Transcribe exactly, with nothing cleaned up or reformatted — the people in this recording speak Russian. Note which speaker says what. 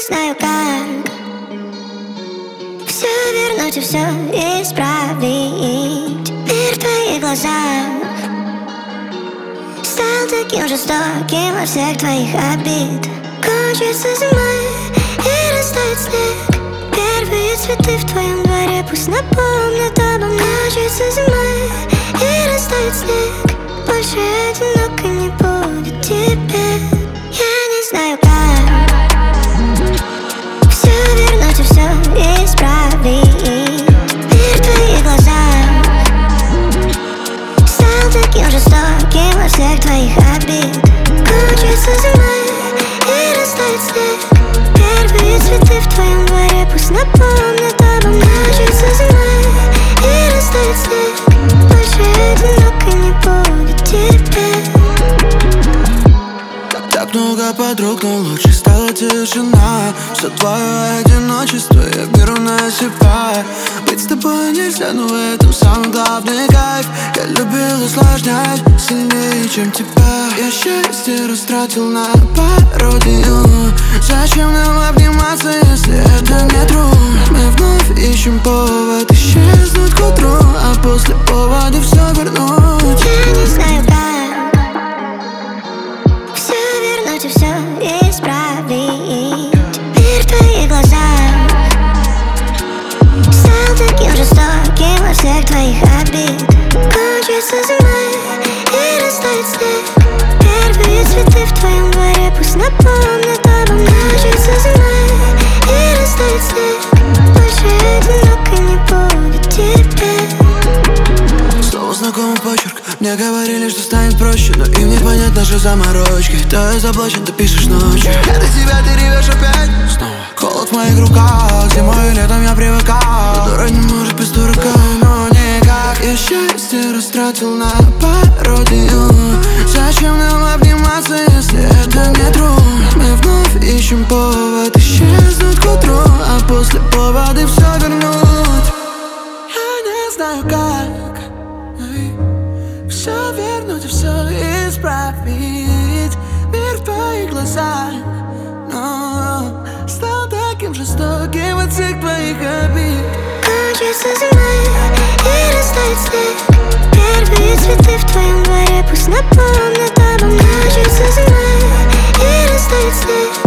Speaker 1: знаю как все вернуть и все исправить. Мир в твоих глазах стал таким жестоким во всех твоих обид. Кончится зима и растает снег. Первые цветы в твоем дворе пусть напомнят обо мне. Кончится зима и растает снег. Больше одиноко не будет теперь. Я не знаю как все вернуть и все исправить. Мир в твоих глазах стал таким жестоким во всех твоих обид. Кончится зима и растает снег. Первые цветы в твоем дворе пусть напомнят обо мне. Кончится зима и растает снег. Больше одиноко не будет теперь.
Speaker 2: Так много подруг, но лучше стала тишина. Все твое одиночество я беру на себя. Быть с тобой нельзя, но в этом самый главный кайф. Я любил усложнять сильнее, чем тебя. Я счастье растратил на пародию. Зачем нам обниматься, если это не трудно? Мы вновь ищем повод исчезнуть к утру, а после повода все вернуть.
Speaker 1: Я не знаю как все вернуть и все исправить. Мир в твоих глазах стал таким жестоким во всех твоих обид. Кончится зима и растает снег. Первые цветы в твоем дворе пусть напомнят обо мне. Кончится зима и растает снег. Больше одиноко не будет теперь.
Speaker 2: Снова знакомый почерк. Мне говорили, что станет проще, но им не понять наши заморочки. То я заблочен, ты пишешь ночью. Я до тебя, ты ревешь опять снова. Холод в моих руках, зимой и летом я привыкал. Но дура не может без дурака, но никак. Я счастье растратил на пародию. Зачем нам обниматься, если это не трудно? Мы вновь ищем повод исчезнуть к утру, а после повода все вернуть. Я не знаю как все вернуть и все исправить. Мир в твоих глазах, но стал таким жестоким от всех твоих обид.
Speaker 1: Кончится зима и растает снег. Первые цветы в твоем дворе пусть напомнят обо мне. Кончится зима и растает снег.